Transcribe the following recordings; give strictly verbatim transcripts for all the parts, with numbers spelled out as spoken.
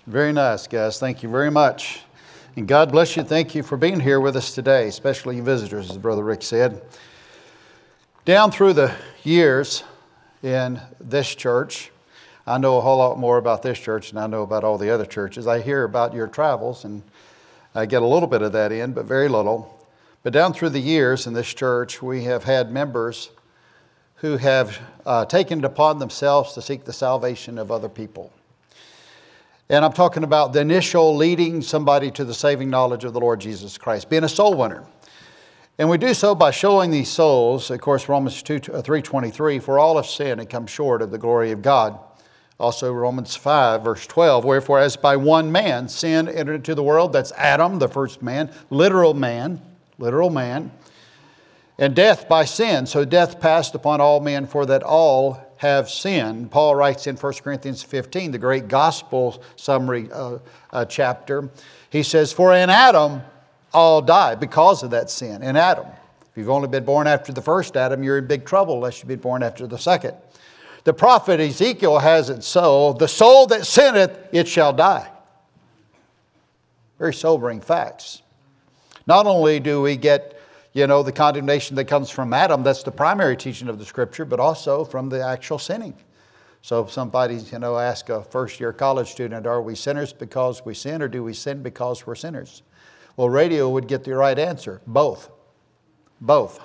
Very nice, guys. Thank you very much. And God bless you. Thank you for being here with us today, especially you visitors, as Brother Rick said. Down through the years in this church, I know a whole lot more about this church than I know about all the other churches. I hear about your travels, and I get a little bit of that in, but very little. But down through the years in this church, we have had members who have uh, taken it upon themselves to seek the salvation of other people. And I'm talking about the initial leading somebody to the saving knowledge of the Lord Jesus Christ, being a soul winner. And we do so by showing these souls, of course, Romans three twenty-three, for all have sinned and come short of the glory of God. Also Romans five, verse twelve, wherefore as by one man sin entered into the world, that's Adam, the first man, literal man, literal man, and death by sin. So death passed upon all men, for that all have sinned. Paul writes in First Corinthians fifteen, the great gospel summary uh, uh, chapter. He says, for in Adam all die because of that sin. In Adam. If you've only been born after the first Adam, you're in big trouble unless you've been born after the second. The prophet Ezekiel has it so, the soul that sinneth, it shall die. Very sobering facts. Not only do we get You know, the condemnation that comes from Adam, that's the primary teaching of the Scripture, but also from the actual sinning. So if somebody, you know, ask a first-year college student, are we sinners because we sin, or do we sin because we're sinners? Well, radio would get the right answer. Both. Both.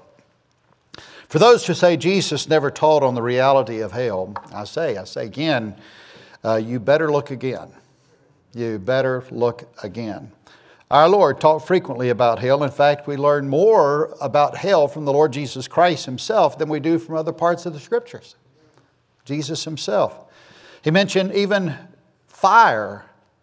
For those who say Jesus never taught on the reality of hell, I say, I say again, uh, you better look again. You better look again. Our Lord taught frequently about hell. In fact, we learn more about hell from the Lord Jesus Christ Himself than we do from other parts of the Scriptures. Jesus Himself. He mentioned even fire,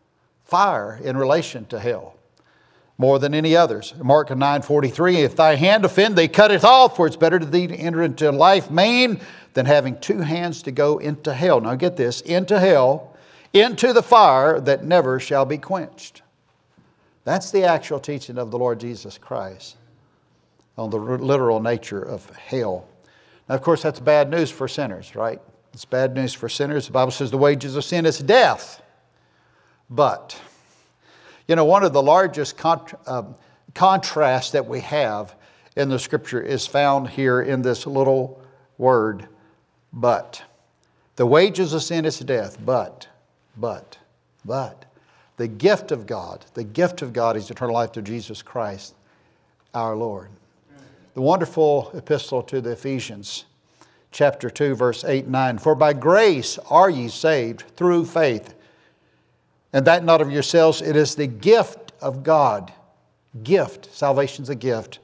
fire in relation to hell, more than any others. Mark nine forty-three, if thy hand offend thee, cut it off, for it's better to thee to enter into life maimed than having two hands to go into hell. Now get this, into hell, into the fire that never shall be quenched. That's the actual teaching of the Lord Jesus Christ on the literal nature of hell. Now, of course, that's bad news for sinners, right? It's bad news for sinners. The Bible says the wages of sin is death. But, you know, one of the largest cont- uh, contrasts that we have in the Scripture is found here in this little word, but. The wages of sin is death, but, but, but. The gift of God, the gift of God is eternal life through Jesus Christ, our Lord. The wonderful epistle to the Ephesians, chapter two, verse eight and nine. For by grace are ye saved through faith, and that not of yourselves, it is the gift of God. Gift, salvation's a gift.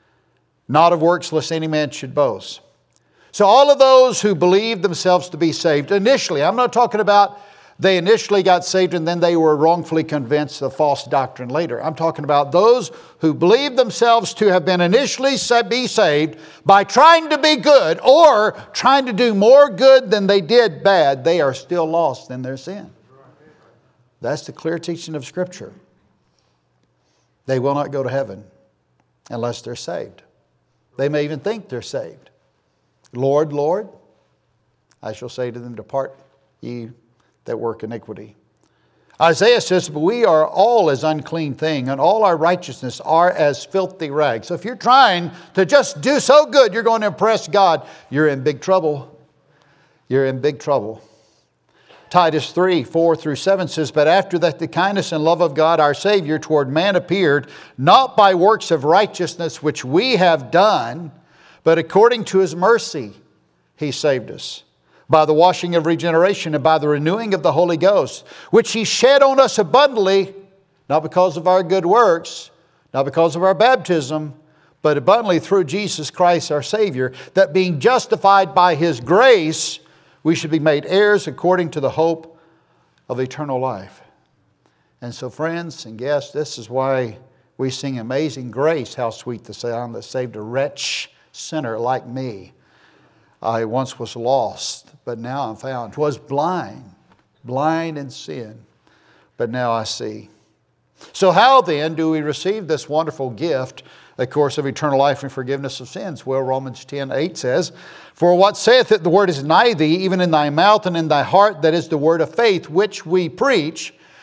Not of works, lest any man should boast. So all of those who believe themselves to be saved, initially, I'm not talking about they initially got saved and then they were wrongfully convinced of false doctrine later. I'm talking about those who believe themselves to have been initially be saved by trying to be good or trying to do more good than they did bad. They are still lost in their sin. That's the clear teaching of Scripture. They will not go to heaven unless they're saved. They may even think they're saved. Lord, Lord, I shall say to them, depart ye that work iniquity. Isaiah says, but we are all as unclean thing, and all our righteousness are as filthy rags. So if you're trying to just do so good, you're going to impress God, you're in big trouble. You're in big trouble. Titus three, four through seven says, but after that the kindness and love of God our Savior toward man appeared, not by works of righteousness which we have done, but according to His mercy He saved us, by the washing of regeneration and by the renewing of the Holy Ghost, which He shed on us abundantly, not because of our good works, not because of our baptism, but abundantly through Jesus Christ our Savior, that being justified by His grace, we should be made heirs according to the hope of eternal life. And so, friends and guests, this is why we sing Amazing Grace, how sweet the sound that saved a wretch sinner like me. I once was lost, but now I'm found. Was blind, blind in sin, but now I see. So how then do we receive this wonderful gift, of course, of eternal life and forgiveness of sins? Well, Romans ten eight says, for what saith it, the word is nigh thee, even in thy mouth and in thy heart, that is the word of faith, which we preach,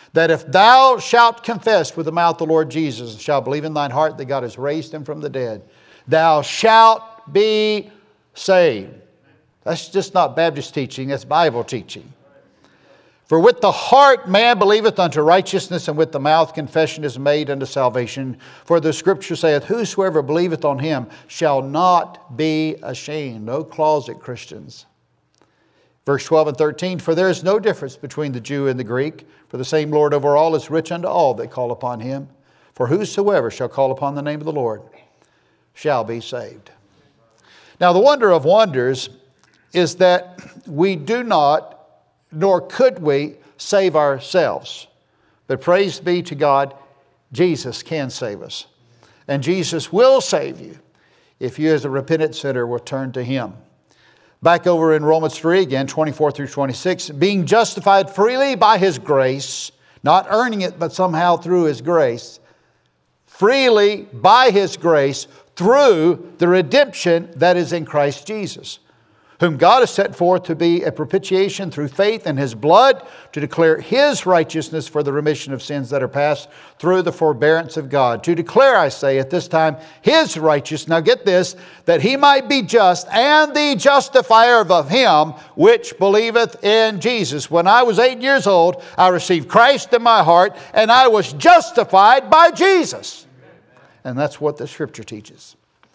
that if thou shalt confess with the mouth the Lord Jesus, and shalt believe in thine heart that God has raised him from the dead, thou shalt be saved. That's just not Baptist teaching, that's Bible teaching. For with the heart man believeth unto righteousness, and with the mouth confession is made unto salvation. For the Scripture saith, whosoever believeth on him shall not be ashamed. No closet Christians. Verse twelve and thirteen, for there is no difference between the Jew and the Greek, for the same Lord over all is rich unto all that call upon him. For whosoever shall call upon the name of the Lord shall be saved. Now the wonder of wonders is that we do not, nor could we, save ourselves. But praise be to God, Jesus can save us. And Jesus will save you if you as a repentant sinner will turn to Him. Back over in Romans three again, twenty-four through twenty-six, being justified freely by His grace, not earning it, but somehow through His grace, freely by His grace, through the redemption that is in Christ Jesus, whom God has set forth to be a propitiation through faith in His blood, to declare His righteousness for the remission of sins that are past through the forbearance of God. To declare, I say, at this time, His righteousness, now get this, that He might be just and the justifier of him which believeth in Jesus. When I was eight years old, I received Christ in my heart, and I was justified by Jesus. And that's what the Scripture teaches.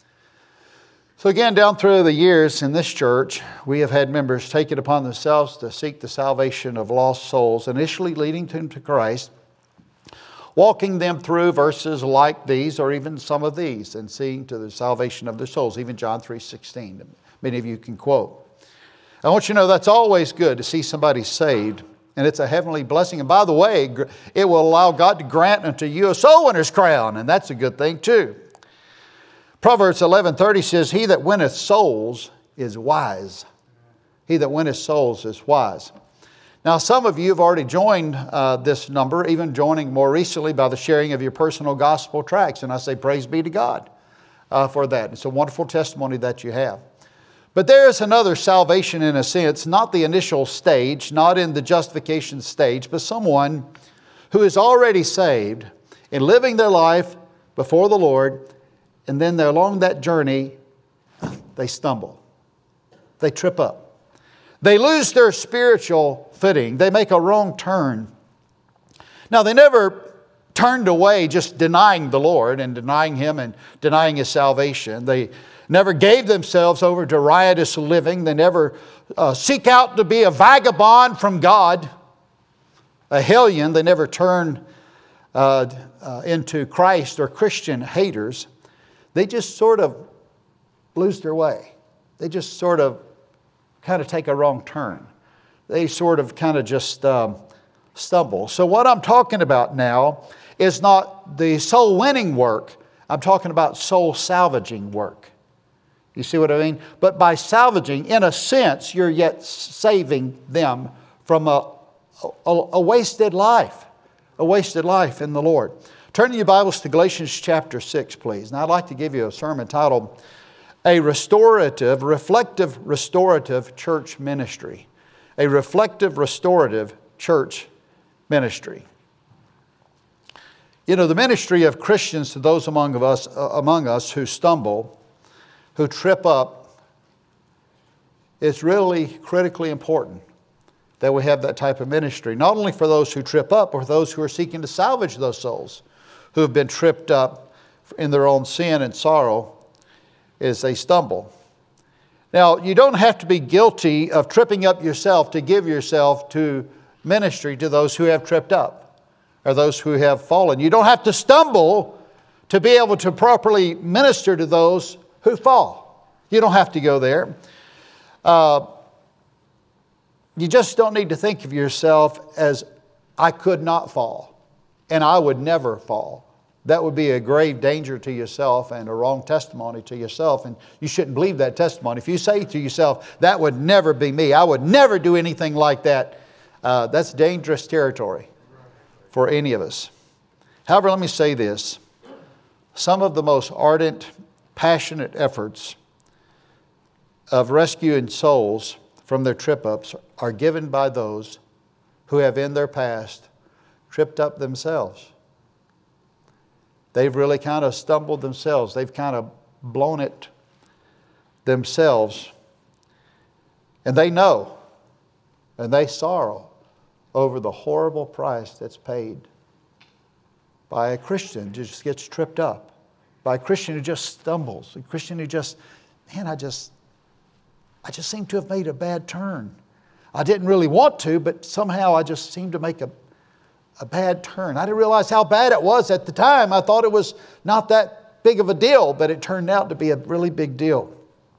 So again, down through the years in this church, we have had members take it upon themselves to seek the salvation of lost souls, initially leading them to Christ, walking them through verses like these or even some of these and seeing to the salvation of their souls, even John three sixteen. Many of you can quote. I want you to know that's always good to see somebody saved, and it's a heavenly blessing. And by the way, it will allow God to grant unto you a soul winner's crown, and that's a good thing too. Proverbs eleven thirty says, he that winneth souls is wise. He that winneth souls is wise. Now, some of you have already joined uh, this number, even joining more recently by the sharing of your personal gospel tracts. And I say praise be to God uh, for that. It's a wonderful testimony that you have. But there is another salvation in a sense, not the initial stage, not in the justification stage, but someone who is already saved and living their life before the Lord. And then they're along that journey, they stumble. They trip up. They lose their spiritual footing. They make a wrong turn. Now, they never turned away just denying the Lord and denying Him and denying His salvation. They never gave themselves over to riotous living. They never uh, seek out to be a vagabond from God, a hellion. They never turn uh, uh, into Christ or Christian haters. They just sort of lose their way. They just sort of kind of take a wrong turn. They sort of kind of just um, stumble. So what I'm talking about now is not the soul winning work. I'm talking about soul salvaging work. You see what I mean? But by salvaging, in a sense, you're yet saving them from a, a, a wasted life. A wasted life in the Lord. Turn your Bibles to Galatians chapter six, please. Now, I'd like to give you a sermon titled, A Restorative, Reflective Restorative Church Ministry. A Reflective Restorative Church Ministry. You know, the ministry of Christians to those among, of us, uh, among us who stumble, who trip up, it's really critically important that we have that type of ministry. Not only for those who trip up, but for those who are seeking to salvage those souls who have been tripped up in their own sin and sorrow as they stumble. Now, you don't have to be guilty of tripping up yourself to give yourself to ministry to those who have tripped up or those who have fallen. You don't have to stumble to be able to properly minister to those who fall. You don't have to go there. Uh, you just don't need to think of yourself as, I could not fall. And I would never fall. That would be a grave danger to yourself and a wrong testimony to yourself. And you shouldn't believe that testimony. If you say to yourself, that would never be me, I would never do anything like that, uh, that's dangerous territory for any of us. However, let me say this. Some of the most ardent, passionate efforts of rescuing souls from their trip-ups are given by those who have in their past tripped up themselves. They've really kind of stumbled themselves. They've kind of blown it themselves. And they know, and they sorrow over the horrible price that's paid by a Christian who just gets tripped up, by a Christian who just stumbles, a Christian who just, man, I just, I just seem to have made a bad turn. I didn't really want to, but somehow I just seemed to make a, a bad turn. I didn't realize how bad it was at the time. I thought it was not that big of a deal, but it turned out to be a really big deal.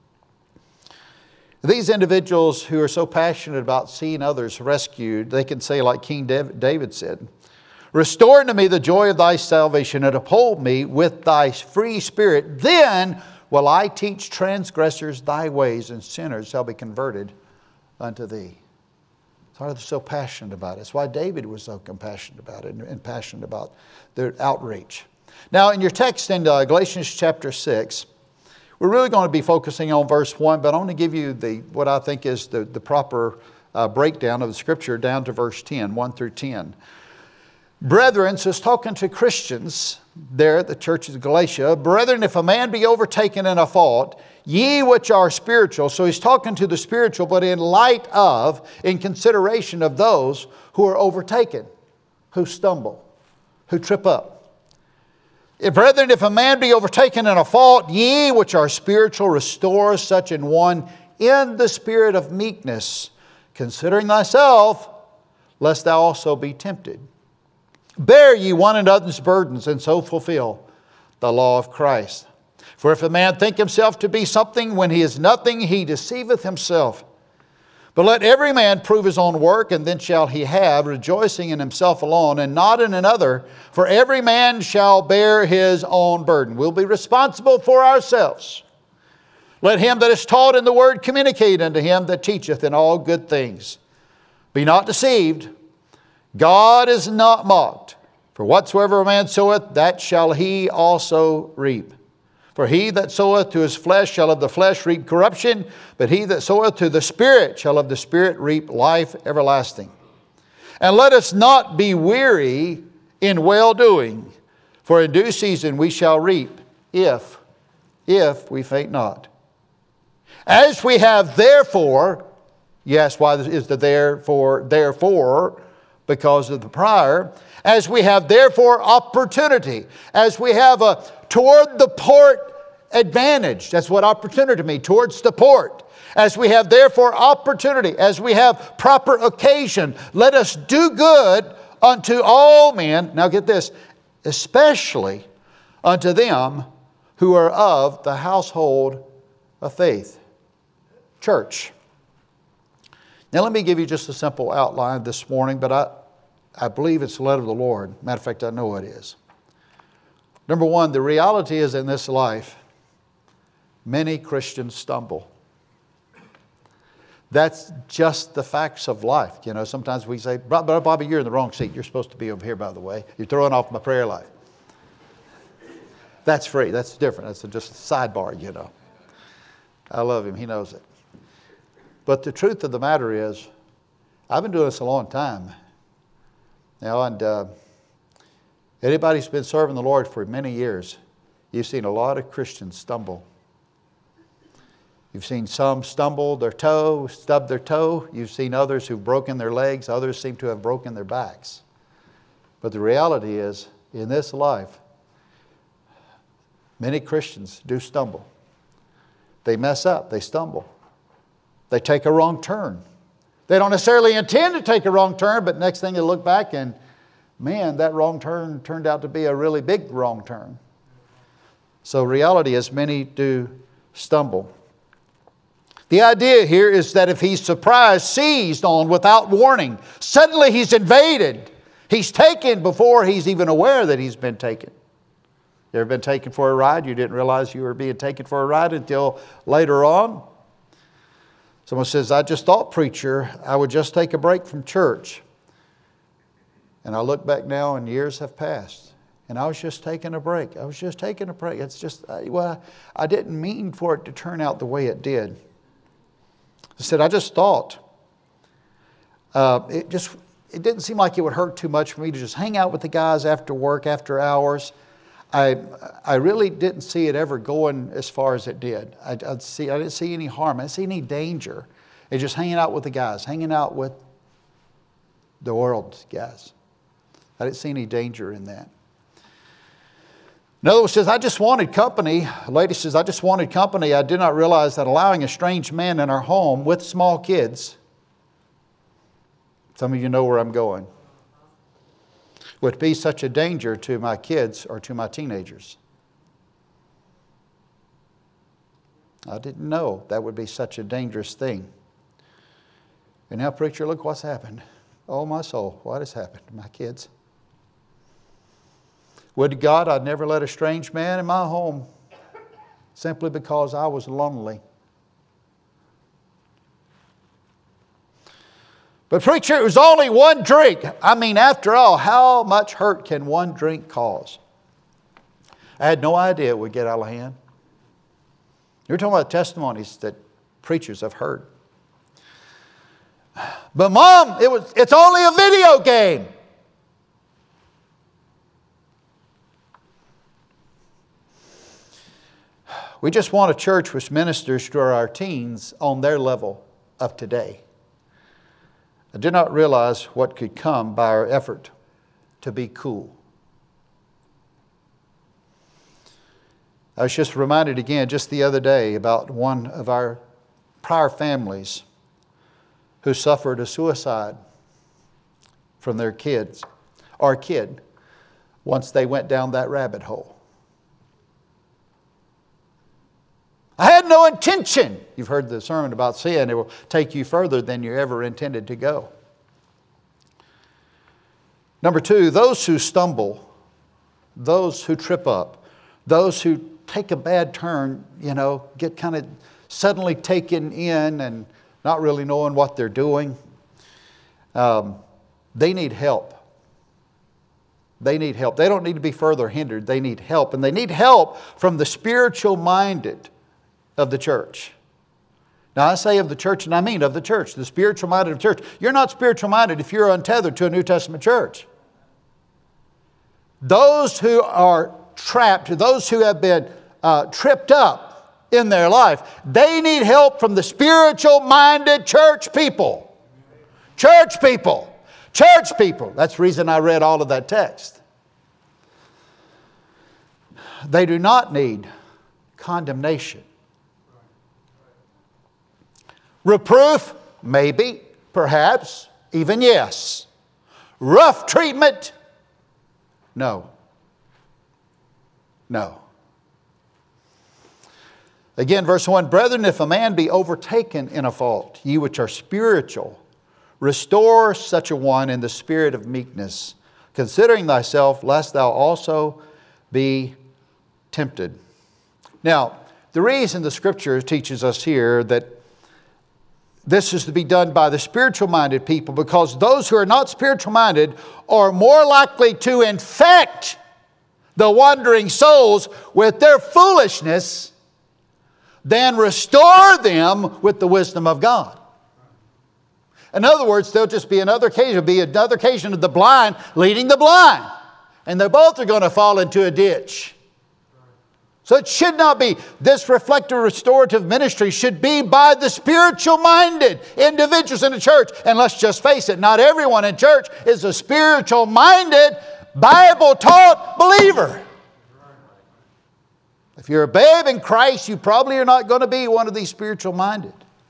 These individuals who are so passionate about seeing others rescued, they can say like King David said, "Restore unto me the joy of thy salvation, and uphold me with thy free spirit. Then will I teach transgressors thy ways, and sinners shall be converted unto thee." That's why they're so passionate about it. That's why David was so compassionate about it and passionate about their outreach. Now in your text in uh, Galatians chapter six, we're really going to be focusing on verse one, but I want to give you the what I think is the, the proper uh, breakdown of the Scripture down to verse ten, one through ten. Brethren, so it's talking to Christians there at the church of Galatia. "Brethren, if a man be overtaken in a fault, ye which are spiritual." So he's talking to the spiritual, but in light of, in consideration of those who are overtaken, who stumble, who trip up. "Brethren, if a man be overtaken in a fault, ye which are spiritual, restore such an one in the spirit of meekness, considering thyself, lest thou also be tempted. Bear ye one another's burdens, and so fulfill the law of Christ. For if a man think himself to be something when he is nothing, he deceiveth himself. But let every man prove his own work, and then shall he have, rejoicing in himself alone, and not in another. For every man shall bear his own burden." We'll be responsible for ourselves. "Let him that is taught in the word communicate unto him that teacheth in all good things. Be not deceived. God is not mocked. For whatsoever a man soweth, that shall he also reap. For he that soweth to his flesh shall of the flesh reap corruption, but he that soweth to the Spirit shall of the Spirit reap life everlasting. And let us not be weary in well-doing, for in due season we shall reap, if, if we faint not. As we have therefore," yes, why is the therefore, therefore, because of the prior, "as we have therefore opportunity," as we have a toward the port advantage. That's what opportunity means, towards the port. "As we have therefore opportunity," as we have proper occasion, "let us do good unto all men." Now get this, "especially unto them who are of the household of faith." Church. Now let me give you just a simple outline this morning, but I, I believe it's the letter of the Lord. Matter of fact, I know it is. Number one, the reality is in this life, many Christians stumble. That's just the facts of life. You know, sometimes we say, "Brother Bobby, you're in the wrong seat. You're supposed to be over here, by the way. You're throwing off my prayer life." That's free. That's different. That's just a sidebar, you know. I love him. He knows it. But the truth of the matter is, I've been doing this a long time. Now, and uh, anybody who's been serving the Lord for many years, you've seen a lot of Christians stumble. You've seen some stumble their toe, stub their toe. You've seen others who've broken their legs. Others seem to have broken their backs. But the reality is, in this life, many Christians do stumble. They mess up. They stumble. They take a wrong turn. They don't necessarily intend to take a wrong turn, but next thing you look back and, man, that wrong turn turned out to be a really big wrong turn. So reality is many do stumble. The idea here is that if he's surprised, seized on without warning, suddenly he's invaded. He's taken before he's even aware that he's been taken. You ever been taken for a ride? You didn't realize you were being taken for a ride until later on? Someone says, "I just thought, preacher, I would just take a break from church." And I look back now and years have passed. And I was just taking a break. I was just taking a break. It's just, well, I didn't mean for it to turn out the way it did. I said, I just thought. Uh, it just, it didn't seem like it would hurt too much for me to just hang out with the guys after work, after hours. I I really didn't see it ever going as far as it did. I, I'd see, I didn't see any harm. I didn't see any danger. It's just hanging out with the guys, hanging out with the world's guys. I didn't see any danger in that. Another one says, I just wanted company. A lady says, I just wanted company. I did not realize that allowing a strange man in our home with small kids, some of you know where I'm going, would be such a danger to my kids or to my teenagers. I didn't know that would be such a dangerous thing. And now, preacher, look what's happened. Oh, my soul, what has happened to my kids? Would to God I'd never let a strange man in my home simply because I was lonely. But preacher, it was only one drink. I mean, after all, how much hurt can one drink cause? I had no idea it would get out of hand. You're talking about testimonies that preachers have heard. But Mom, it was, it's only a video game. We just want a church which ministers to our teens on their level of today. I did not realize what could come by our effort to be cool. I was just reminded again just the other day about one of our prior families who suffered a suicide from their kids, or kid, once they went down that rabbit hole. I had no intention. You've heard the sermon about sin. It will take you further than you ever intended to go. Number two, those who stumble, those who trip up, those who take a bad turn, you know, get kind of suddenly taken in and not really knowing what they're doing. Um, they need help. They need help. They don't need to be further hindered. They need help. And they need help from the spiritual minded of the church. Now I say of the church, and I mean of the church, the spiritual minded of the church. You're not spiritual minded if you're untethered to a New Testament church. Those who are trapped, those who have been uh, tripped up in their life, they need help from the spiritual minded church people. Church people. Church people. That's the reason I read all of that text. They do not need condemnation. Reproof, maybe, perhaps, even yes. Rough treatment, no. No. Again, verse one, Brethren, if a man be overtaken in a fault, ye which are spiritual, restore such a one in the spirit of meekness, considering thyself, lest thou also be tempted. Now, the reason the Scripture teaches us here that this is to be done by the spiritual-minded people, because those who are not spiritual-minded are more likely to infect the wandering souls with their foolishness than restore them with the wisdom of God. In other words, there'll just be another occasion, there'll be another occasion of the blind leading the blind. And they both are going to fall into a ditch. So it should not be. This reflective restorative ministry should be by the spiritual-minded individuals in the church. And let's just face it, not everyone in church is a spiritual-minded, Bible-taught believer. If you're a babe in Christ, you probably are not going to be one of these spiritual-minded.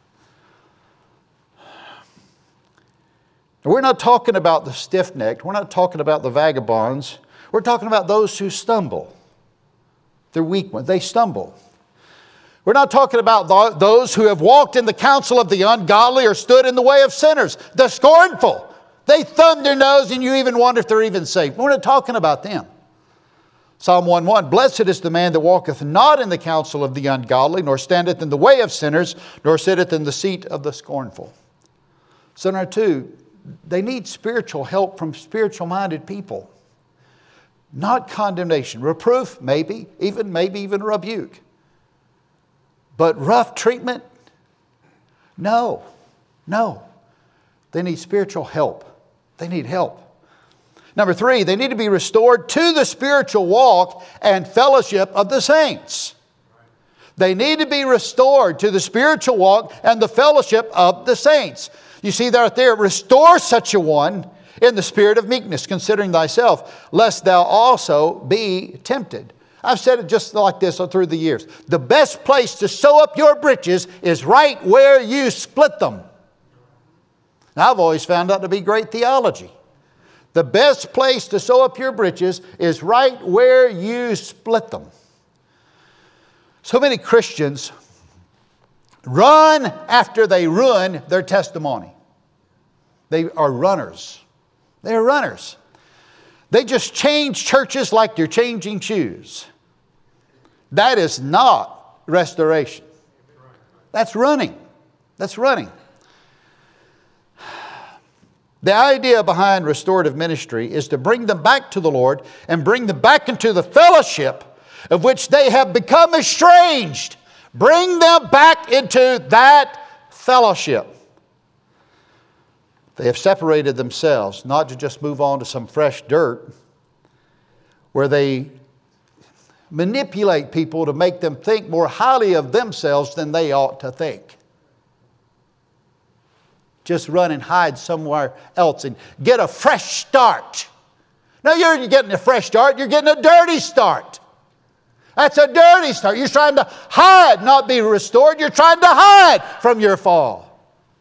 We're not talking about the stiff-necked. We're not talking about the vagabonds. We're talking about those who stumble. They're weak ones. They stumble. We're not talking about those who have walked in the counsel of the ungodly or stood in the way of sinners. The scornful. They thumb their nose and you even wonder if they're even saved. We're not talking about them. Psalm one one, Blessed is the man that walketh not in the counsel of the ungodly, nor standeth in the way of sinners, nor sitteth in the seat of the scornful. So number two, they need spiritual help from spiritual-minded people. Not condemnation. Reproof, maybe. Even maybe even rebuke. But rough treatment? No. No. They need spiritual help. They need help. Number three, they need to be restored to the spiritual walk and fellowship of the saints. They need to be restored to the spiritual walk and the fellowship of the saints. You see that there, restore such a one in the spirit of meekness, considering thyself, lest thou also be tempted. I've said it just like this through the years. The best place to sew up your britches is right where you split them. Now, I've always found that to be great theology. The best place to sew up your britches is right where you split them. So many Christians run after they ruin their testimony. They are runners. They are runners. They just change churches like they're changing shoes. That is not restoration. That's running. That's running. The idea behind restorative ministry is to bring them back to the Lord and bring them back into the fellowship of which they have become estranged. Bring them back into that fellowship. They have separated themselves, not to just move on to some fresh dirt where they manipulate people to make them think more highly of themselves than they ought to think. Just run and hide somewhere else and get a fresh start. No, you're getting a fresh start. You're getting a dirty start. That's a dirty start. You're trying to hide, not be restored. You're trying to hide from your fall.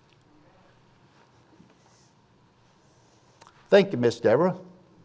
Thank you, Miss Deborah.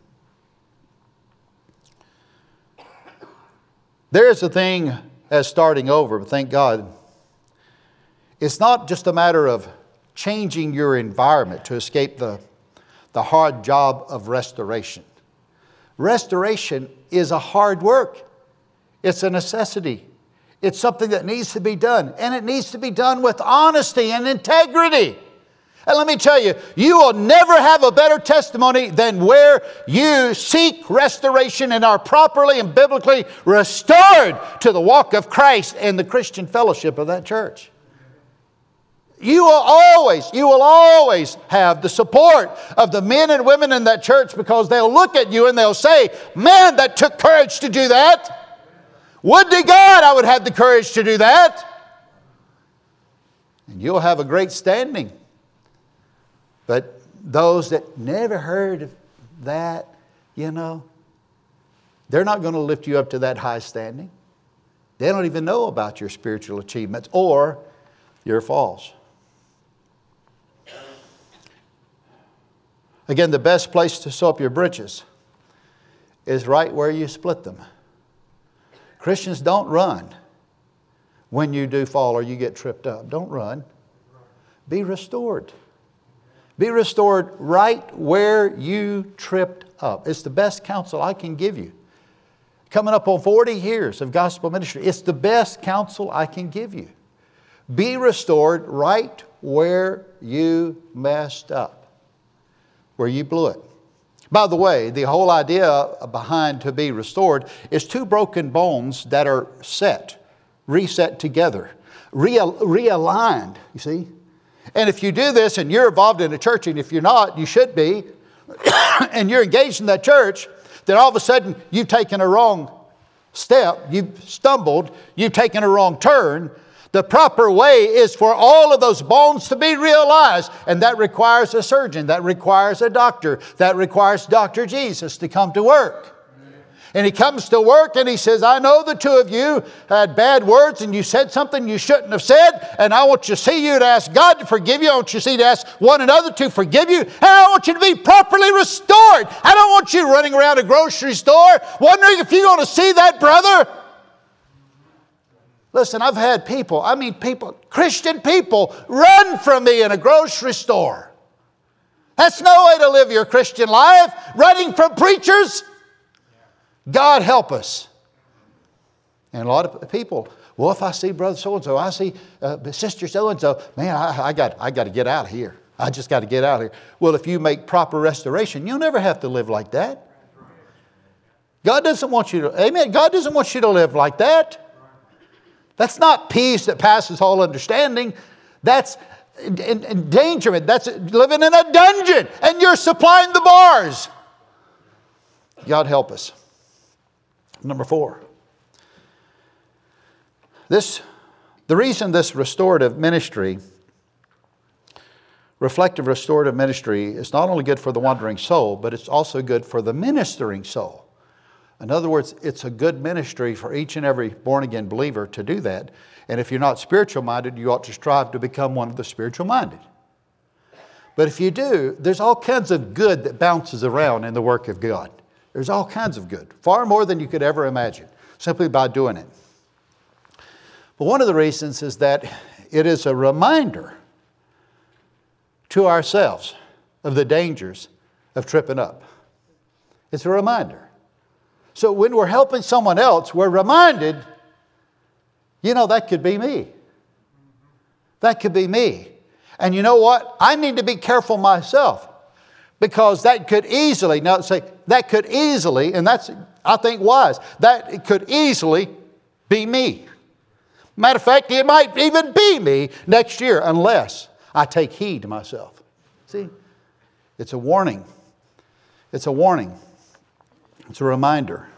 There is a thing as starting over, but thank God. It's not just a matter of changing your environment to escape the, the hard job of restoration. Restoration is a hard work. It's a necessity. It's something that needs to be done. And it needs to be done with honesty and integrity. And let me tell you, you will never have a better testimony than where you seek restoration and are properly and biblically restored to the walk of Christ and the Christian fellowship of that church. You will always, you will always have the support of the men and women in that church because they'll look at you and they'll say, man, that took courage to do that. Would to God I would have the courage to do that. And you'll have a great standing. But those that never heard of that, you know, they're not going to lift you up to that high standing. They don't even know about your spiritual achievements or your falls. Again, the best place to sew up your britches is right where you split them. Christians, don't run when you do fall or you get tripped up. Don't run. Be restored. Be restored right where you tripped up. It's the best counsel I can give you. Coming up on forty years of gospel ministry, it's the best counsel I can give you. Be restored right where you messed up, where you blew it. By the way, the whole idea behind to be restored is two broken bones that are set, reset together, real, realigned, you see. And if you do this and you're involved in a church, and if you're not, you should be, and you're engaged in that church, then all of a sudden you've taken a wrong step, you've stumbled, you've taken a wrong turn. The proper way is for all of those bones to be realized. And that requires a surgeon. That requires a doctor. That requires Doctor Jesus to come to work. And He comes to work and He says, I know the two of you had bad words and you said something you shouldn't have said. And I want you to see you to ask God to forgive you. I want you to see to ask one another to forgive you. And I want you to be properly restored. I don't want you running around a grocery store wondering if you're going to see that brother. Listen, I've had people, I mean people, Christian people, run from me in a grocery store. That's no way to live your Christian life, running from preachers. God help us. And a lot of people, well, if I see brother so-and-so, I see uh, sister so-and-so, man, I, I got I got to get out of here. I just got to get out of here. Well, if you make proper restoration, you'll never have to live like that. God doesn't want you to, amen, God doesn't want you to live like that. That's not peace that passes all understanding. That's en- endangerment. That's living in a dungeon, and you're supplying the bars. God help us. Number four. This, the reason this restorative ministry, reflective restorative ministry, is not only good for the wandering soul, but it's also good for the ministering soul. In other words, it's a good ministry for each and every born-again believer to do that. And if you're not spiritual-minded, you ought to strive to become one of the spiritual-minded. But if you do, there's all kinds of good that bounces around in the work of God. There's all kinds of good, far more than you could ever imagine, simply by doing it. But one of the reasons is that it is a reminder to ourselves of the dangers of tripping up. It's a reminder. So when we're helping someone else, we're reminded, you know, that could be me. That could be me. And you know what? I need to be careful myself, because that could easily, now say, that could easily, and that's, I think, wise, that it could easily be me. Matter of fact, it might even be me next year unless I take heed to myself. See? It's a warning. It's a warning. It's a reminder.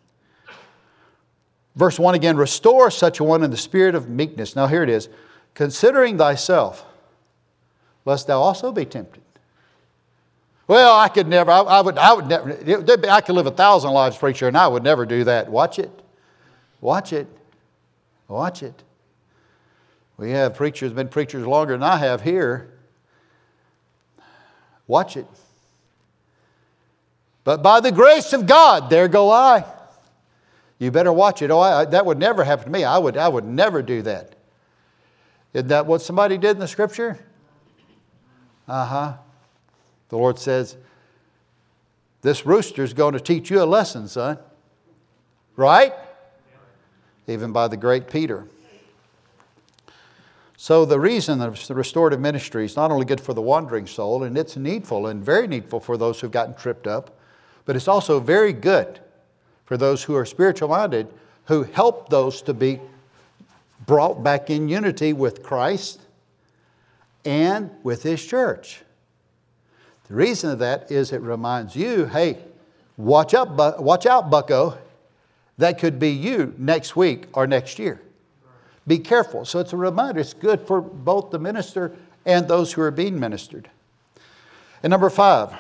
Verse one again, restore such a one in the spirit of meekness. Now here it is. Considering thyself, lest thou also be tempted. Well, I could never, I, I would, I would never, it, I could live a thousand lives, preacher, and I would never do that. Watch it. Watch it. Watch it. We have preachers, been preachers longer than I have here. Watch it. But by the grace of God, there go I. You better watch it. Oh, I, that would never happen to me. I would, I would never do that. Isn't that what somebody did in the Scripture? Uh-huh. The Lord says, this rooster's going to teach you a lesson, son. Right? Even by the great Peter. So the reason that the restorative ministry is not only good for the wandering soul, and it's needful and very needful for those who've gotten tripped up, but it's also very good for those who are spiritual-minded, who help those to be brought back in unity with Christ and with His church. The reason of that is it reminds you, hey, watch out, watch out, bucko. That could be you next week or next year. Be careful. So it's a reminder. It's good for both the minister and those who are being ministered. And number five,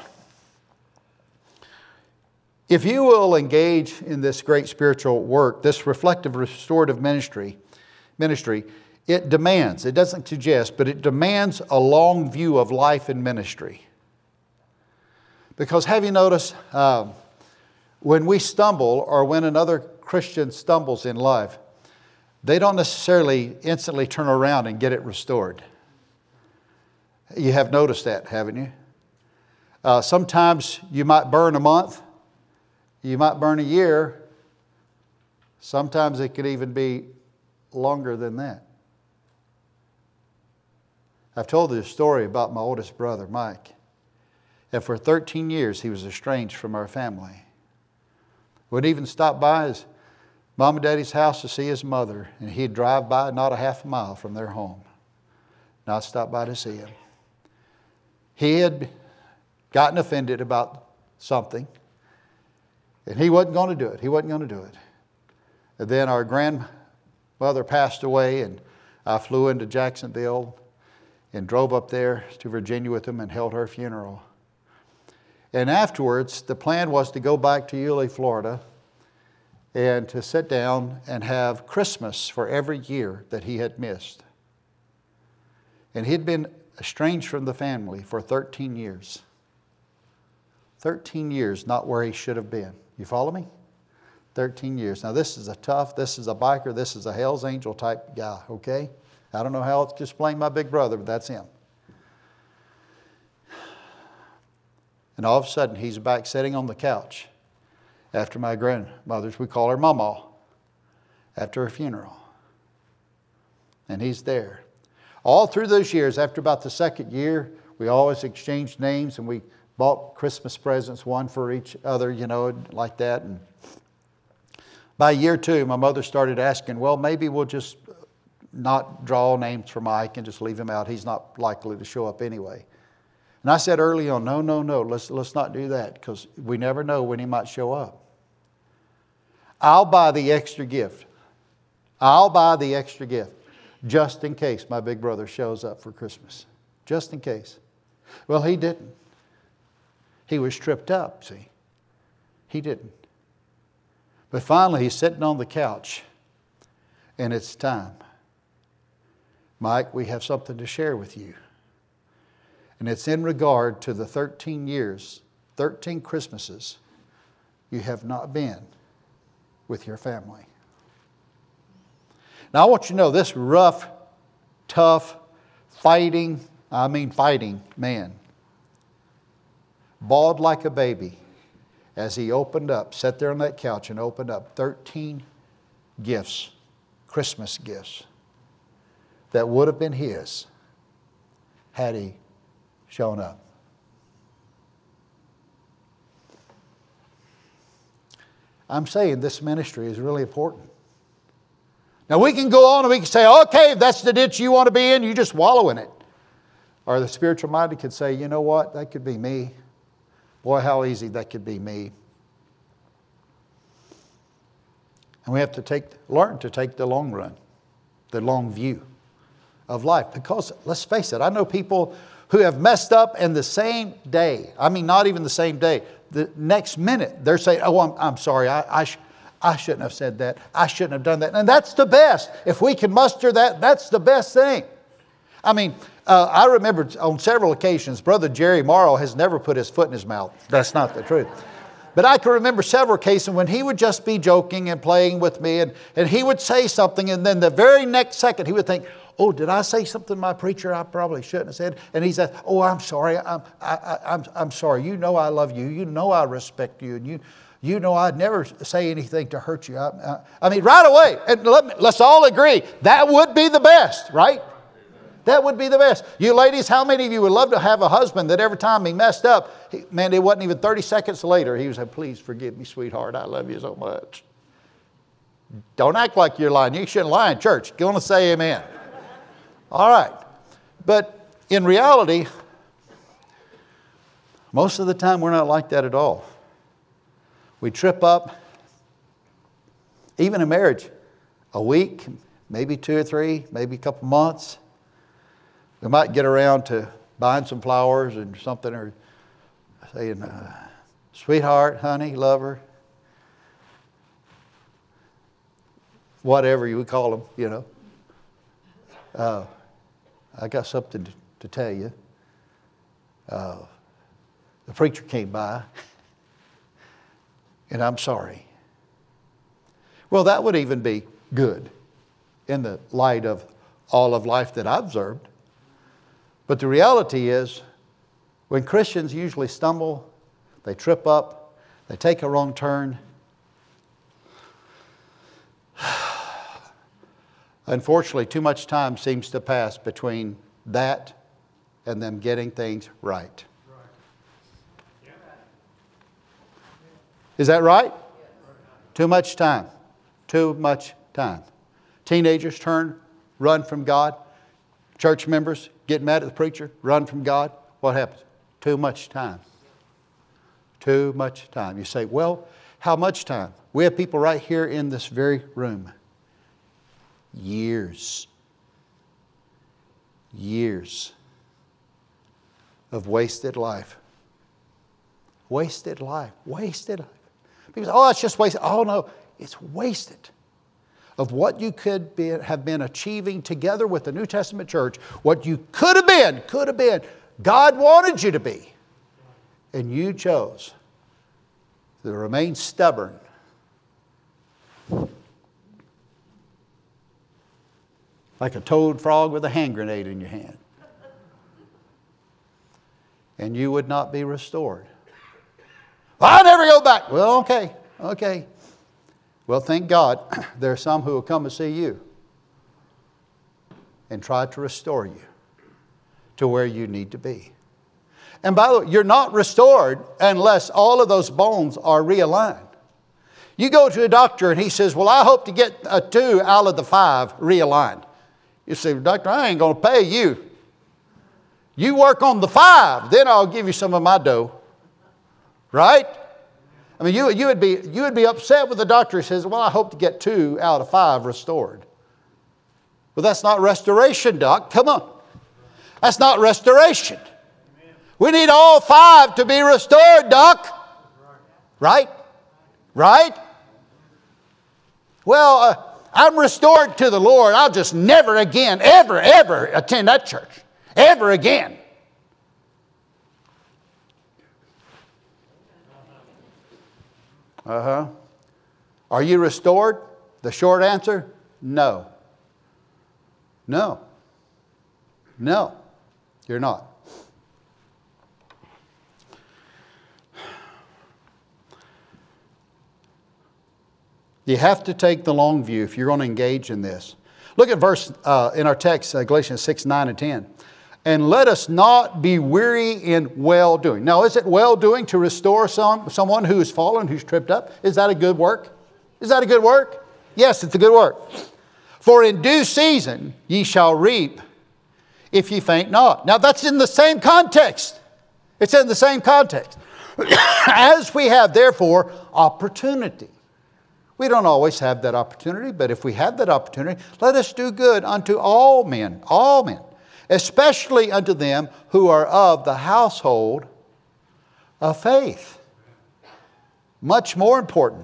if you will engage in this great spiritual work, this reflective restorative ministry, ministry, it demands, it doesn't suggest, but it demands a long view of life and ministry. Because have you noticed, um, when we stumble or when another Christian stumbles in life, they don't necessarily instantly turn around and get it restored. You have noticed that, haven't you? Uh, sometimes you might burn a month. You might burn a year. Sometimes it could even be longer than that. I've told you a story about my oldest brother, Mike. And for thirteen years, he was estranged from our family. Wouldn't even stop by his mom and daddy's house to see his mother. And he'd drive by not a half a mile from their home. Not stop by to see him. He had gotten offended about something. And he wasn't going to do it. He wasn't going to do it. And then our grandmother passed away, and I flew into Jacksonville and drove up there to Virginia with him and held her funeral. And afterwards, the plan was to go back to Yulee, Florida, and to sit down and have Christmas for every year that he had missed. And he'd been estranged from the family for thirteen years. thirteen years, not where he should have been. You follow me? thirteen years. Now this is a tough, this is a biker, this is a Hell's Angel type guy, okay? I don't know how else to explain my big brother, but that's him. And all of a sudden, he's back sitting on the couch after my grandmother's, we call her Mama, after her funeral. And he's there. All through those years, after about the second year, we always exchanged names and we bought Christmas presents, one for each other, you know, like that. And by year two, my mother started asking, well, maybe we'll just not draw names for Mike and just leave him out. He's not likely to show up anyway. And I said early on, no, no, no, let's, let's not do that because we never know when he might show up. I'll buy the extra gift. I'll buy the extra gift just in case my big brother shows up for Christmas. Just in case. Well, he didn't. He was tripped up, see. He didn't. But finally, he's sitting on the couch, and it's time. Mike, we have something to share with you. And it's in regard to the thirteen years, thirteen Christmases you have not been with your family. Now, I want you to know this rough, tough, fighting, I mean fighting man, bawled like a baby as he opened up, sat there on that couch and opened up thirteen gifts, Christmas gifts, that would have been his had he shown up. I'm saying this ministry is really important. Now we can go on and we can say, okay, if that's the ditch you want to be in, you just wallow in it. Or the spiritual minded could say, you know what, that could be me. Boy, how easy that could be me. And we have to take, learn to take the long run, the long view of life. Because let's face it, I know people who have messed up in the same day. I mean, not even the same day. The next minute, they're saying, oh, I'm, I'm sorry, I, I, sh- I shouldn't have said that. I shouldn't have done that. And that's the best. If we can muster that, that's the best thing. I mean, uh, I remember on several occasions, Brother Jerry Morrow has never put his foot in his mouth. That's not the truth. But I can remember several cases when he would just be joking and playing with me, and, and he would say something, and then the very next second he would think, oh, did I say something to my preacher I probably shouldn't have said? And he said, oh, I'm sorry. I'm, I, I, I'm, I'm sorry. You know I love you. You know I respect you. And you, you know I'd never say anything to hurt you. I, I, I mean, right away. And let me, let's all agree, that would be the best, right? That would be the best. You ladies, how many of you would love to have a husband that every time he messed up, he, man, it wasn't even thirty seconds later, he would say, please forgive me, sweetheart. I love you so much. Don't act like you're lying. You shouldn't lie in church. Go on and say amen. All right. But in reality, most of the time we're not like that at all. We trip up, even in marriage, a week, maybe two or three, maybe a couple months. We might get around to buying some flowers and something, or saying, uh, sweetheart, honey, lover, whatever you would call them, you know. Uh, I got something to, to tell you. Uh, the preacher came by, and I'm sorry. Well, that would even be good in the light of all of life that I've observed. But the reality is, when Christians usually stumble, they trip up, they take a wrong turn, unfortunately, too much time seems to pass between that and them getting things right. Is that right? Too much time. Too much time. Teenagers turn, run from God. Church members get mad at the preacher, run from God. What happens? Too much time. Too much time. You say, well, how much time? We have people right here in this very room. Years. Years of wasted life. Wasted life. Wasted life. People say, oh, it's just wasted. Oh, no, it's wasted. Of what you could be, have been achieving together with the New Testament church, what you could have been, could have been. God wanted you to be. And you chose to remain stubborn. Like a toad frog with a hand grenade in your hand. And you would not be restored. Well, I'll never go back. Well, okay, okay. Well, thank God there are some who will come and see you and try to restore you to where you need to be. And by the way, you're not restored unless all of those bones are realigned. You go to a doctor and he says, well, I hope to get a two out of the five realigned. You say, doctor, I ain't going to pay you. You work on the five, then I'll give you some of my dough. Right? I mean, you, you, would be, you would be upset with the doctor who says, well, I hope to get two out of five restored. Well, that's not restoration, Doc. Come on. That's not restoration. We need all five to be restored, Doc. Right? Right? Well, uh, I'm restored to the Lord. I'll just never again, ever, ever attend that church. Ever again. Uh-huh. Are you restored? The short answer, no. No. No, you're not. You have to take the long view if you're going to engage in this. Look at verse uh, in our text, uh, Galatians six, nine, and ten. And let us not be weary in well-doing. Now, is it well-doing to restore some, someone who has fallen, who's tripped up? Is that a good work? Is that a good work? Yes, it's a good work. For in due season ye shall reap if ye faint not. Now, that's in the same context. It's in the same context. As we have, therefore, opportunity. We don't always have that opportunity, but if we have that opportunity, let us do good unto all men, all men, especially unto them who are of the household of faith. Much more important.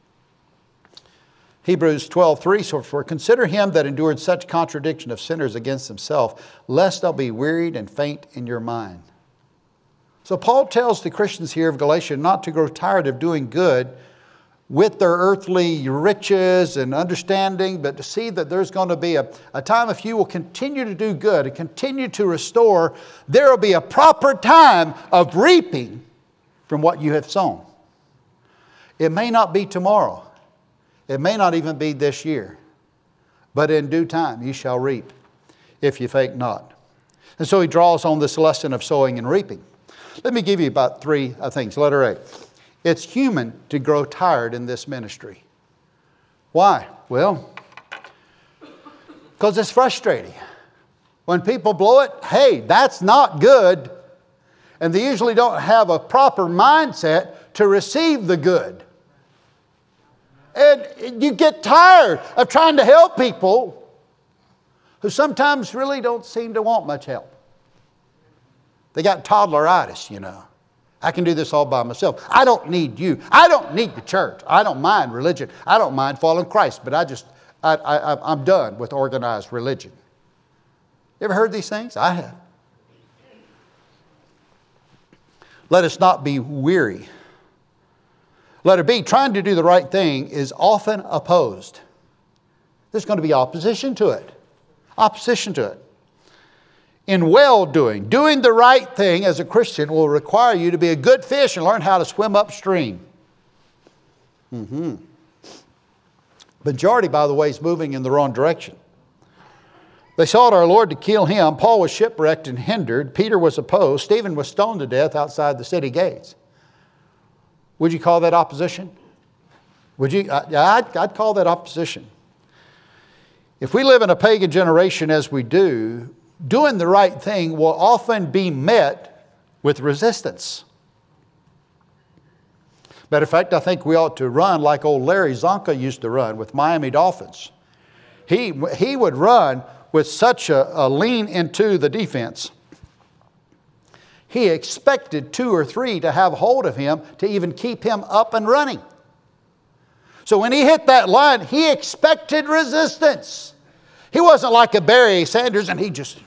Hebrews twelve, three, so for consider him that endured such contradiction of sinners against himself, lest thou be wearied and faint in your mind. So Paul tells the Christians here of Galatia not to grow tired of doing good with their earthly riches and understanding, but to see that there's going to be a, a time if you will continue to do good and continue to restore, there will be a proper time of reaping from what you have sown. It may not be tomorrow. It may not even be this year. But in due time you shall reap if you faint not. And so he draws on this lesson of sowing and reaping. Let me give you about three things. Letter A. It's human to grow tired in this ministry. Why? Well, because it's frustrating. When people blow it, hey, that's not good. And they usually don't have a proper mindset to receive the good. And you get tired of trying to help people who sometimes really don't seem to want much help. They got toddleritis, you know. I can do this all by myself. I don't need you. I don't need the church. I don't mind religion. I don't mind following Christ, but I just, I, I, I'm done with organized religion. You ever heard these things? I have. Let us not be weary. Letter B, trying to do the right thing is often opposed. There's going to be opposition to it. Opposition to it. In well-doing, doing the right thing as a Christian will require you to be a good fish and learn how to swim upstream. Mm-hmm. Majority, by the way, is moving in the wrong direction. They sought our Lord to kill him. Paul was shipwrecked and hindered. Peter was opposed. Stephen was stoned to death outside the city gates. Would you call that opposition? Would you? I, I'd, I'd call that opposition. If we live in a pagan generation as we do, doing the right thing will often be met with resistance. Matter of fact, I think we ought to run like old Larry Zonka used to run with Miami Dolphins. He, he would run with such a, a lean into the defense. He expected two or three to have hold of him to even keep him up and running. So when he hit that line, he expected resistance. He wasn't like a Barry Sanders and he just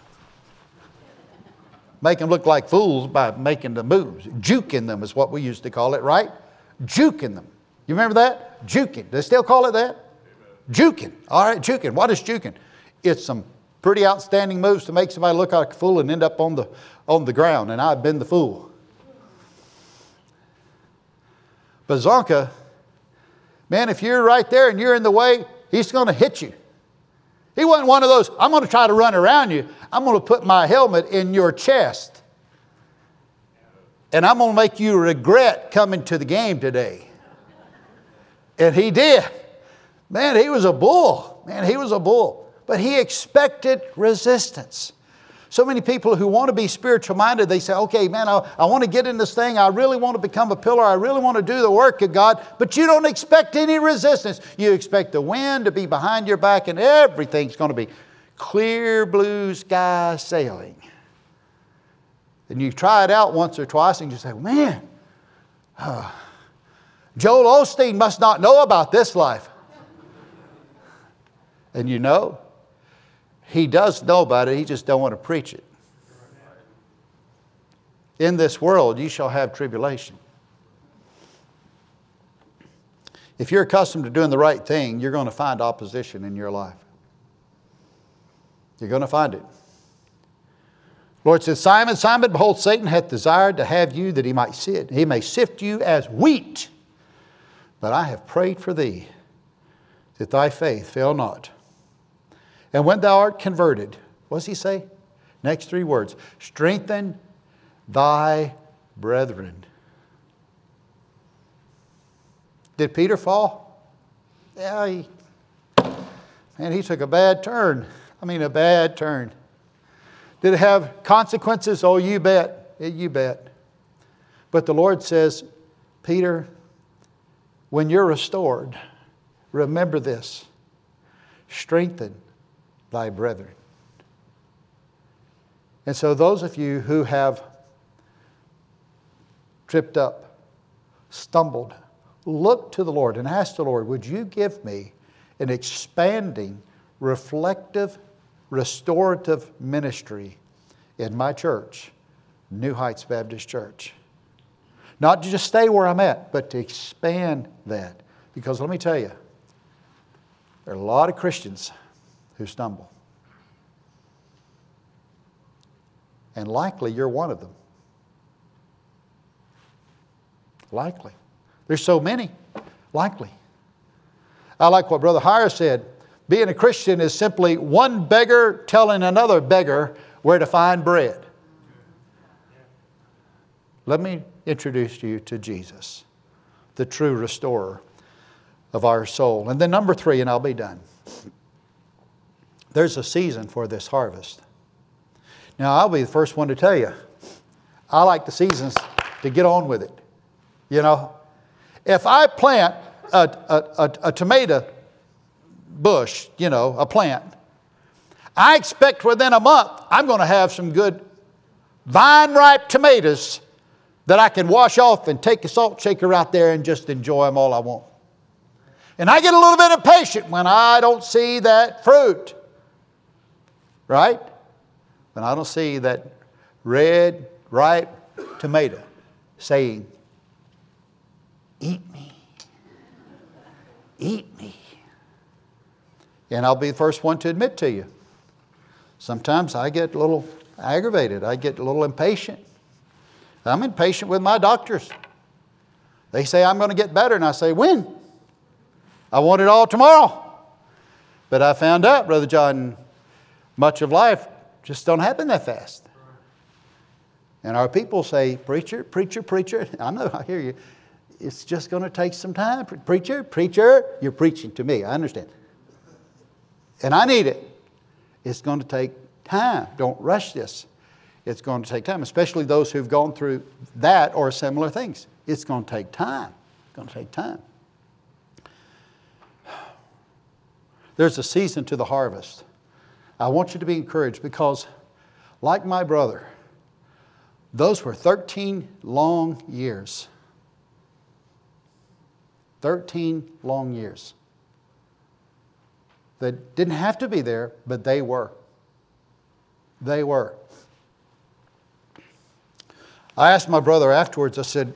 make them look like fools by making the moves. Juking them is what we used to call it, right? Juking them. You remember that? Juking. Do they still call it that? Juking. All right, juking. What is juking? It's some pretty outstanding moves to make somebody look like a fool and end up on the, on the ground. And I've been the fool. But Zonka, man, if you're right there and you're in the way, he's going to hit you. He wasn't one of those, I'm going to try to run around you. I'm going to put my helmet in your chest. And I'm going to make you regret coming to the game today. And he did. Man, he was a bull. Man, he was a bull. but he expected resistance. So many people who want to be spiritual minded, they say, okay, man, I, I want to get in this thing. I really want to become a pillar. I really want to do the work of God. But you don't expect any resistance. You expect the wind to be behind your back and everything's going to be clear blue sky sailing. And you try it out once or twice and you say, man, uh, Joel Osteen must not know about this life. And you know, he does know about it. He just don't want to preach it. In this world, you shall have tribulation. If you're accustomed to doing the right thing, you're going to find opposition in your life. You're going to find it. Lord says, Simon, Simon, behold, Satan hath desired to have you that he might sit. He may sift you as wheat. But I have prayed for thee, that thy faith fail not. And when thou art converted, what does he say? Next three words. Strengthen thy brethren. Did Peter fall? Yeah, he, man, he took a bad turn. I mean, a bad turn. Did it have consequences? Oh, you bet. You bet. But the Lord says, Peter, when you're restored, remember this. Strengthen thy brethren. And so those of you who have tripped up, stumbled, look to the Lord and ask the Lord, would you give me an expanding, reflective, restorative ministry in my church, New Heights Baptist Church? Not to just stay where I'm at, but to expand that. Because let me tell you, there are a lot of Christians who stumble. And likely you're one of them. Likely. There's so many. Likely. I like what Brother Heyer said. Being a Christian is simply one beggar telling another beggar where to find bread. Let me introduce you to Jesus, the true restorer of our soul. And then number three, and I'll be done. There's a season for this harvest. Now, I'll be the first one to tell you, I like the seasons to get on with it. You know, if I plant a, a, a, a tomato bush, you know, a plant, I expect within a month I'm going to have some good vine-ripe tomatoes that I can wash off and take a salt shaker out there and just enjoy them all I want. And I get a little bit impatient when I don't see that fruit. Right? When I don't see that red, ripe tomato saying, eat me. Eat me. And I'll be the first one to admit to you, sometimes I get a little aggravated. I get a little impatient. I'm impatient with my doctors. They say I'm going to get better, and I say, when? I want it all tomorrow. But I found out, Brother John, much of life just don't happen that fast. And our people say, preacher, preacher, preacher. I know, I hear you. It's just going to take some time. Preacher, preacher, you're preaching to me. I understand. And I need it. It's going to take time. Don't rush this. It's going to take time, especially those who've gone through that or similar things. It's going to take time. It's going to take time. There's a season to the harvest. I want you to be encouraged because, like my brother, those were thirteen long years. thirteen long years. They didn't have to be there, but they were. They were. I asked my brother afterwards, I said,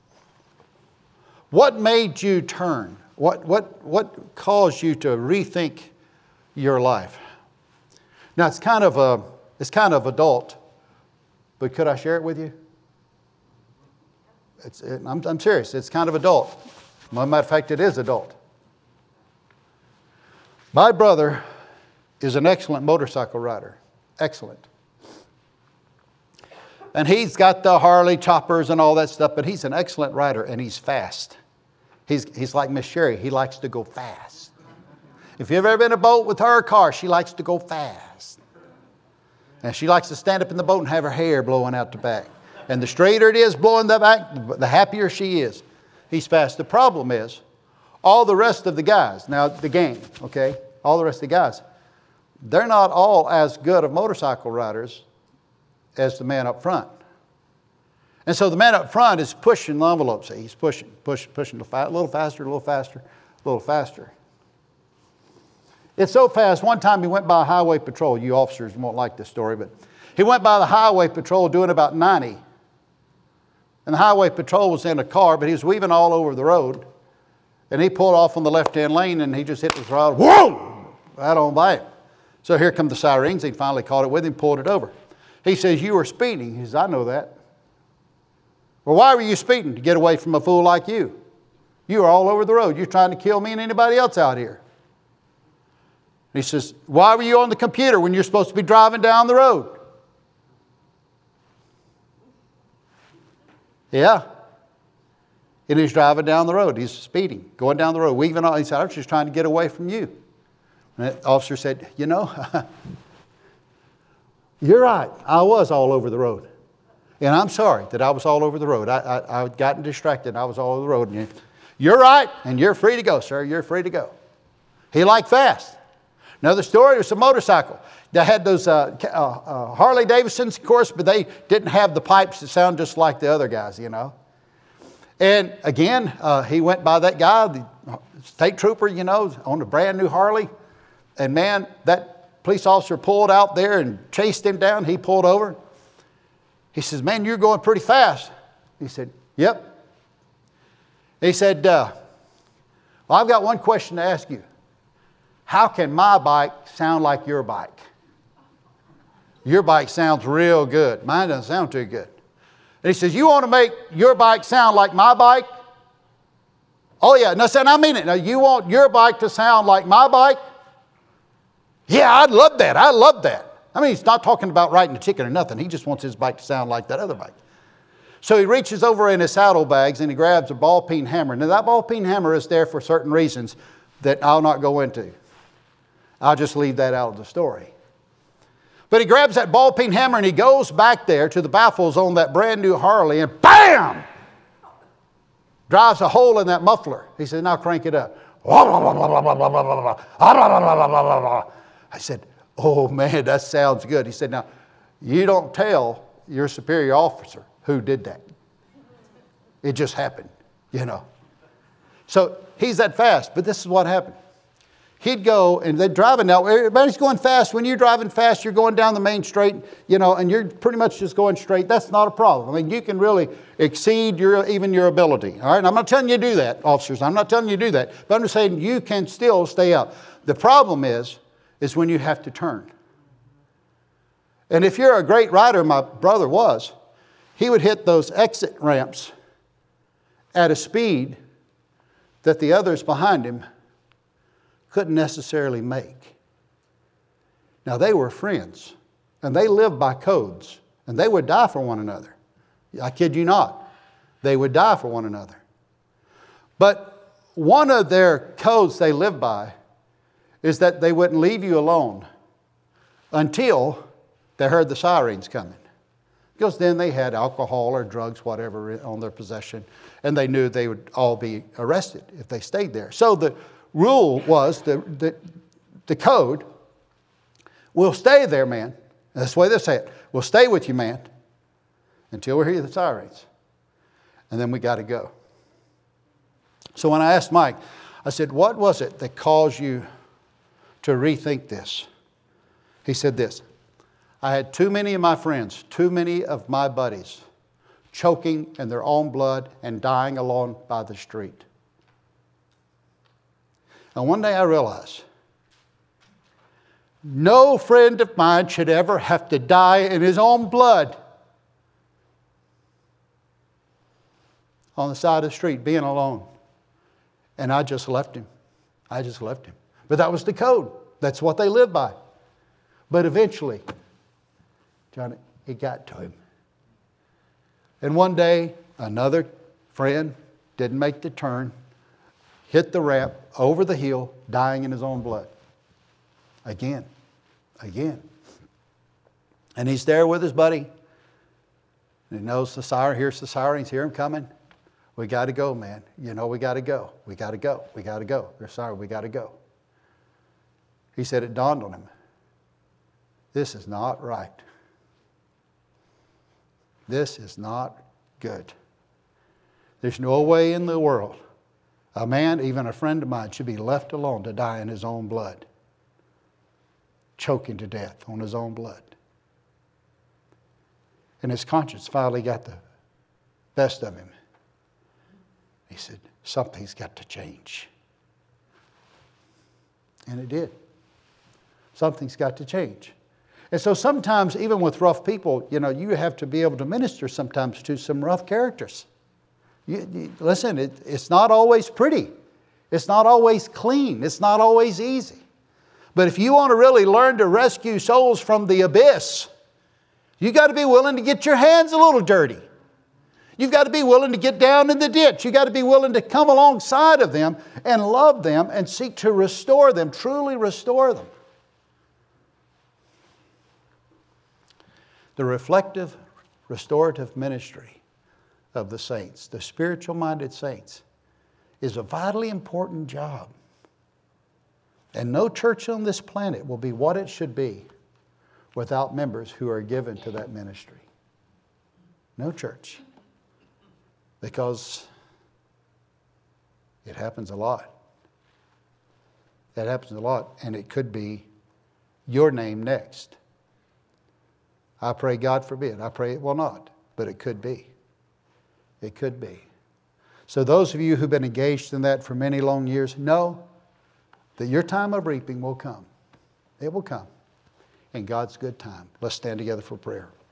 what made you turn? What, what, what caused you to rethink your life? Now, it's kind of a, it's kind of adult, but could I share it with you? It's, it, I'm, I'm serious. It's kind of adult. As a matter of fact, it is adult. My brother is an excellent motorcycle rider. Excellent. And he's got the Harley choppers and all that stuff, but he's an excellent rider and he's fast. He's, he's like Miss Sherry. He likes to go fast. If you've ever been in a boat with her car, she likes to go fast. And she likes to stand up in the boat and have her hair blowing out the back. And the straighter it is blowing the back, the happier she is. He's fast. The problem is, all the rest of the guys, now the gang, okay, all the rest of the guys, they're not all as good of motorcycle riders as the man up front. And so the man up front is pushing the envelope. See, he's pushing, pushing, pushing a little faster, a little faster, a little faster. It's so fast, one time he went by a highway patrol. You officers won't like this story, but he went by the highway patrol doing about ninety. And the highway patrol was in a car, but he was weaving all over the road. And he pulled off on the left-hand lane, and he just hit the throttle. Whoa! Right on by him. So here come the sirens. He finally caught it with him, pulled it over. He says, you were speeding. He says, I know that. Well, why were you speeding? To get away from a fool like you. You were all over the road. You're trying to kill me and anybody else out here. He says, why were you on the computer when you're supposed to be driving down the road? Yeah. And he's driving down the road. He's speeding, going down the road, weaving on. He said, I was just trying to get away from you. And the officer said, you know, you're right. I was all over the road. And I'm sorry that I was all over the road. I, I, I'd gotten distracted. I was all over the road. And you're right, and you're free to go, sir. You're free to go. He liked fast. Another story was a motorcycle. They had those uh, uh, uh, Harley Davidsons, of course, but they didn't have the pipes that sound just like the other guys, you know. And again, uh, he went by that guy, the state trooper, you know, on a brand new Harley. And man, that police officer pulled out there and chased him down. He pulled over. He says, man, you're going pretty fast. He said, yep. He said, uh, well, I've got one question to ask you. How can my bike sound like your bike? Your bike sounds real good. Mine doesn't sound too good. And he says, you want to make your bike sound like my bike? Oh, yeah. No, son, I mean it. Now, you want your bike to sound like my bike? Yeah, I'd love that. I love that. I mean, he's not talking about writing a ticket or nothing. He just wants his bike to sound like that other bike. So he reaches over in his saddlebags and he grabs a ball-peen hammer. Now, that ball-peen hammer is there for certain reasons that I'll not go into. I'll just leave that out of the story. But he grabs that ball-peen hammer and he goes back there to the baffles on that brand new Harley and BAM! Drives a hole in that muffler. He said, now crank it up. I said, oh man, that sounds good. He said, now, you don't tell your superior officer who did that. It just happened, you know. So he's that fast, but this is what happened. He'd go, and they're driving now. Everybody's going fast. When you're driving fast, you're going down the main straight, you know, and you're pretty much just going straight. That's not a problem. I mean, you can really exceed your even your ability. All right, and I'm not telling you to do that, officers. I'm not telling you to do that. But I'm just saying you can still stay up. The problem is, is when you have to turn. And if you're a great rider, my brother was, he would hit those exit ramps at a speed that the others behind him couldn't necessarily make. Now, they were friends, and they lived by codes, and they would die for one another. I kid you not. They would die for one another. But one of their codes they lived by is that they wouldn't leave you alone until they heard the sirens coming. Because then they had alcohol or drugs, whatever, on their possession, and they knew they would all be arrested if they stayed there. So the rule was, the, the, the code, we'll stay there, man. That's the way they say it. We'll stay with you, man, until we hear the sirens. And then we got to go. So when I asked Mike, I said, what was it that caused you to rethink this? He said this: I had too many of my friends, too many of my buddies, choking in their own blood and dying alone by the street. And one day I realized, no friend of mine should ever have to die in his own blood on the side of the street, being alone. And I just left him. I just left him. But that was the code. That's what they lived by. But eventually, Johnny, it got to him. And one day, another friend didn't make the turn. hit the ramp, over the hill, dying in his own blood. Again, again. And he's there with his buddy. And he knows the siren, hears the sirens, hear him coming. We got to go, man. You know, we got to go. We got to go. We got to go. They're sorry, we got to go. He said it dawned on him. This is not right. This is not good. There's no way in the world a man, even a friend of mine, should be left alone to die in his own blood. Choking to death on his own blood. And his conscience finally got the best of him. He said, something's got to change. And it did. Something's got to change. And so sometimes, even with rough people, you know, you have to be able to minister sometimes to some rough characters. You, you, listen, it, it's not always pretty. It's not always clean. It's not always easy. But if you want to really learn to rescue souls from the abyss, you've got to be willing to get your hands a little dirty. You've got to be willing to get down in the ditch. You've got to be willing to come alongside of them and love them and seek to restore them, truly restore them. The reflective, restorative ministry of the saints, the spiritual-minded saints, is a vitally important job. And no church on this planet will be what it should be without members who are given to that ministry. No church. Because it happens a lot. It happens a lot, and it could be your name next. I pray God forbid. I pray it will not, but it could be. It could be. So those of you who've been engaged in that for many long years, know that your time of reaping will come. It will come in God's good time. Let's stand together for prayer.